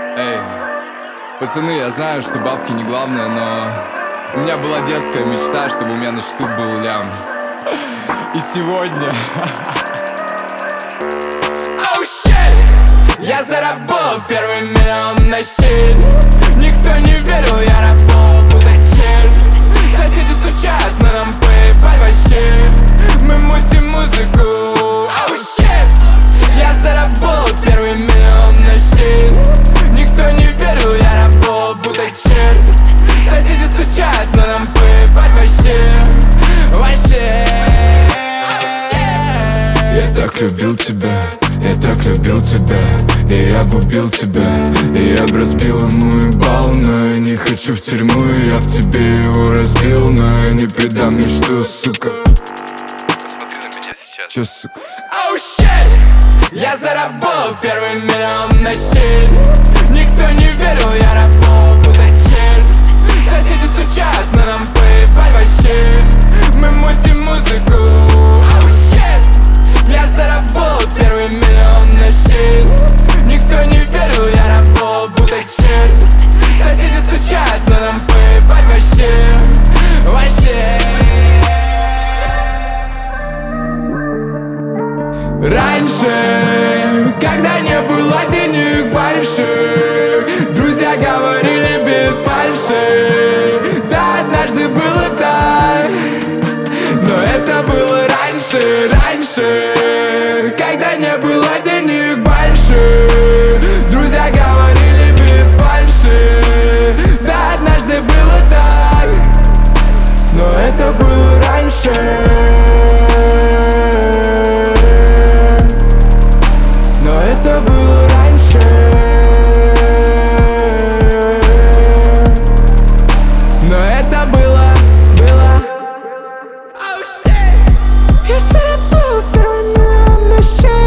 Эй, пацаны, я знаю, что бабки не главное, но у меня была детская мечта, чтобы у меня на счету был лям. И сегодня Oh shit! Я заработал первый миллион на щит. Никто не верил, я работал чит. Соседи стучат, но нам поебать вообще. Мы мутим музыку. Oh shit! Я заработал первый миллион на щит. Никто не верил, я работал будто черт. Соседи стучат, но нам поебать вообще. Вообще. я так любил тебя, я так любил тебя, и я б убил тебя, и я б разбил ему ебал, но я не хочу в тюрьму, и я б тебе его разбил, но я не предам мечту, сука. Посмотри на меня сейчас. Чё, сука? Oh shit! Я заработал первый миллион на щит. Никто не верил, я работал будто черт. Соседи стучат, но нам поебать вообще. Мы мутим музыку. Oh shit! Я заработал первый миллион на щит. Никто не верил, я работал будто черт. Соседи стучат, но нам поебать вообще. Вообще. Раньше, когда не было денег больших, друзья говорили без фальши. Да, однажды было так, но это было раньше, раньше. Когда не было денег больших, друзья говорили без фальши. Да, однажды было так, но это было раньше. Но это было раньше. Но это было. Oh shit! Я заработал первый миллион на счет.